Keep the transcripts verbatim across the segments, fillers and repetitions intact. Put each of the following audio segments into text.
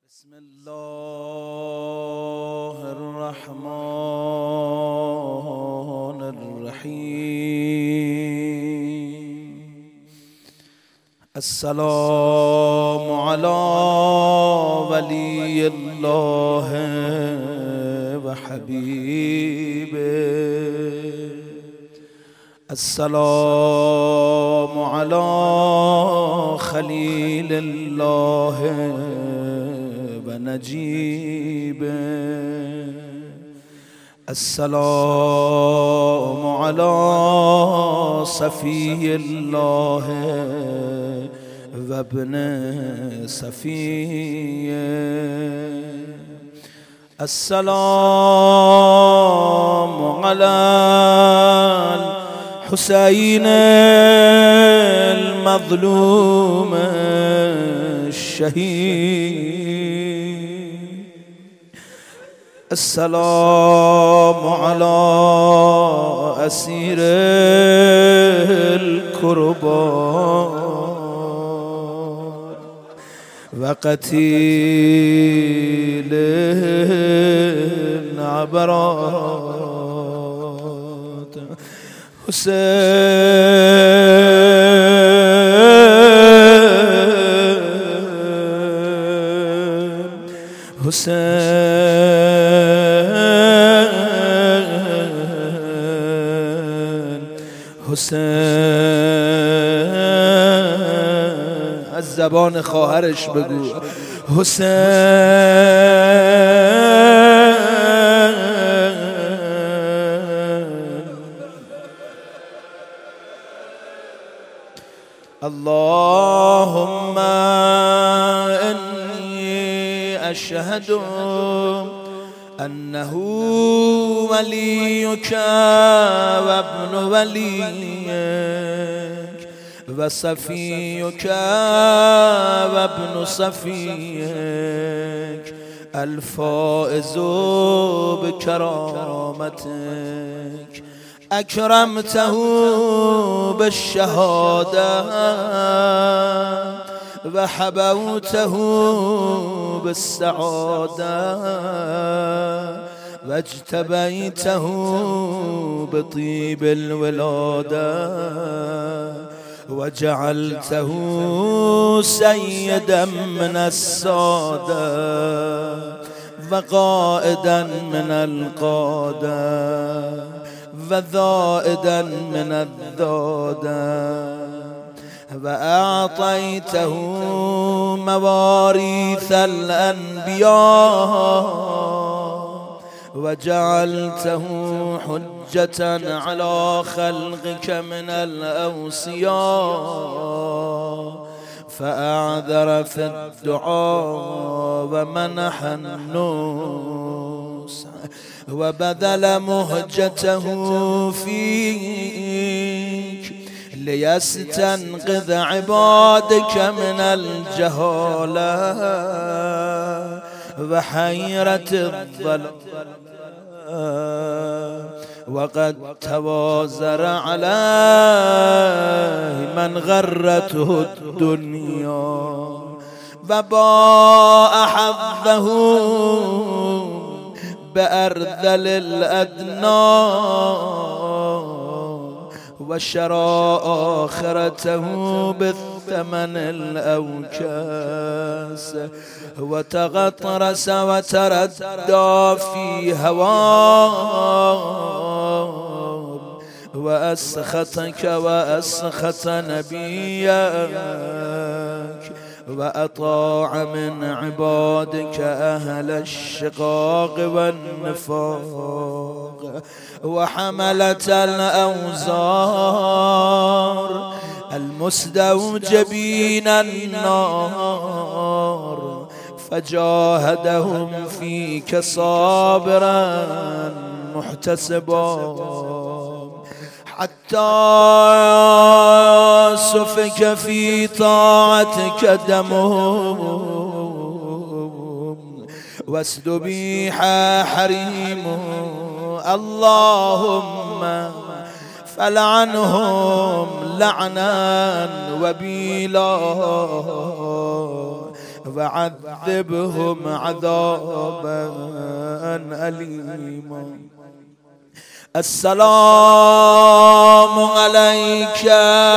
بسم الله الرحمن الرحيم. السلام على ولي الله وحبيبه. السلام على خليل الله ونجيبه. السلام على صفي الله وابن صفيه. السلام على الحسين المظلوم الشهيد. السلام على أسير الكربان وقتيل العبرات حسين حسين حسين از زبان خواهرش بگو حسین. اللهم إني أشهد أنه وليك وابن وليك وصفيك وابن صفيك الفائز بكرامتك. أكرمته بالشهادة وحبوته بالسعادة واجتبيته بطيب الولادة وجعلته سيدا من السادة وقائدا من القادة وذائدا من الذادة وأعطيته مواريث الأنبياء وجعلته حجة على خلقك من الأوصياء فأعذر في الدعاء ومنح النصح وبذل مهجته فيك ليستنقذ عبادك من الجهالة وحيرة الظلام. وقد توازر عليه من غرته الدنيا وباء حظه بأرذل الأدنى وشرى آخرته بالثمن الأوكاس وتغطرس وتردى في هواه وأسخطك وأسخط نبيك وأطاع من عبادك أهل الشقاق والنفاق وحملة الأوزار المستوجبين النار فجاهدهم فيك صابرا محتسبا حتى سفك في طاعتك دمهم واستبيح حريمهم. اللهم فلعنهم لعنا وبيلا وعذبهم عذابا أليما. السلام عليك.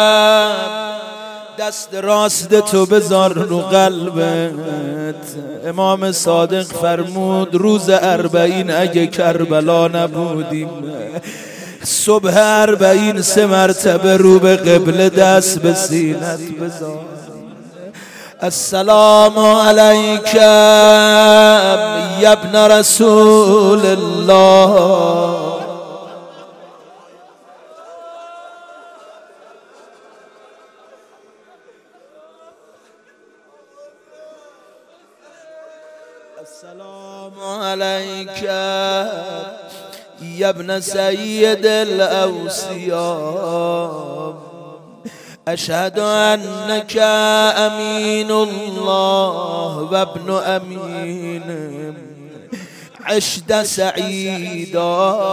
دست راست تو بذار رو قلبت. امام صادق فرمود روز اربعین اگه کربلا نبودیم، صبح اربعین سه مرتبه رو به قبله دست به سینت بذار. السلام علیک یا ابن رسول الله. السلام عليك يا ابن سيد الأوصياء. أشهد أنك أمين الله وابن أمين. عشت سعيدا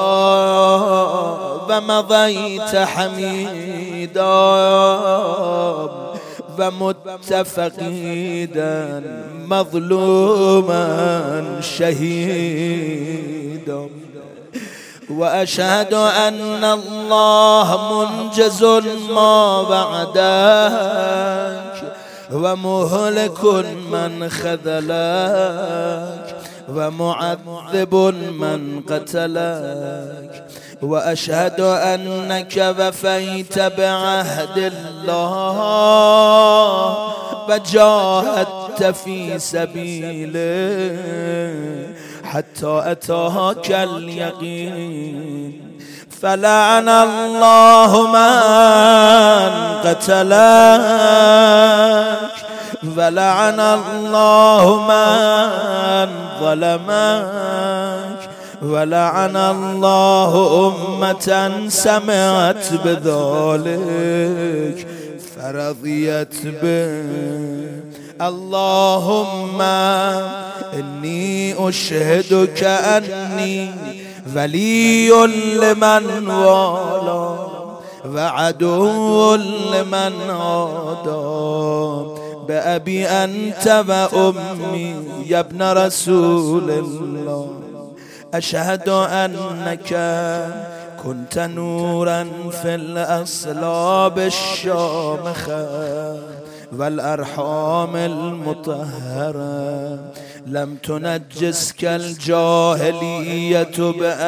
ومضيت حميدا ومتفقيدا مظلوما شهيدا. وأشهد أن الله منجز ما بعدك ومهلك من خذلك ومعذب من قتلك. وأشهد أنك وفيت بعهد الله وجاهدت في سبيله حتى أتاك اليقين. فلعن الله من قتلك ولعن الله من ظلمك ولعن الله أمة سمعت بذلك فرضيت به. اللهم إني أشهدك أني ولي لمن والى وعدو لمن عادى بأبي أنت وأمي يا ابن رسول الله. أشهد أنك كنت نورا في الأصلاب الشامخة والأرحام المطهرة. لم تنجسك الجاهلية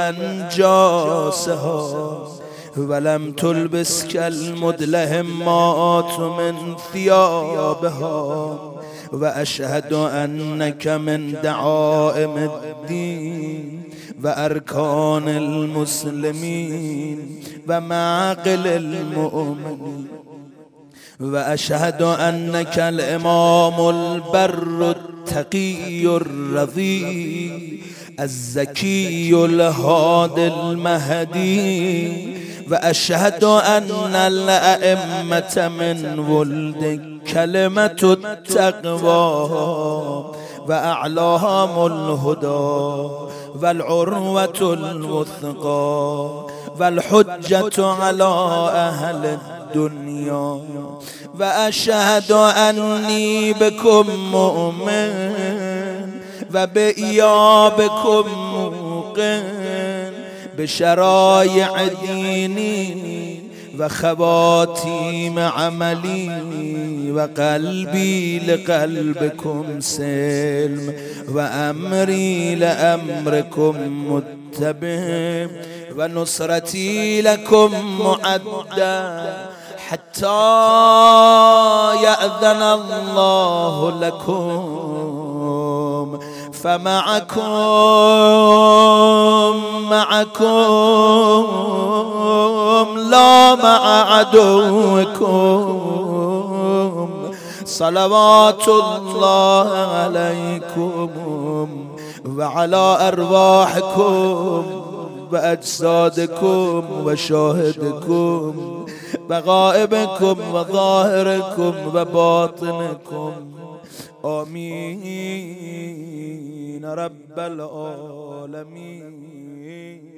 بأنجاسها ولم تلبسك المدلهمات من ثيابها. وأشهد أنك من دعائم الدين وأركان المسلمين ومعقل المؤمنين. وأشهد أنك الإمام البر التقي الرضي الزكي الهادي المهدي. وأشهد أن الأئمة من ولد كلمة التقوى وأعلاهم الهدى والعروة الوثقى والحجة على أهل الدنيا. وأشهد أني بكم مؤمن وبإيابكم موقن بشرائع ديني وخواتيم عملي وقلبي لقلبكم سلم وأمري لأمركم متبع ونصرتي لكم معدة حتى يأذن الله لكم. فمعكم معكم لا مع عدوكم. صلوات الله عليكم وعلى أرواحكم وأجسادكم وشاهدكم وغائبكم وظاهركم وباطنكم. آمين رب العالمين.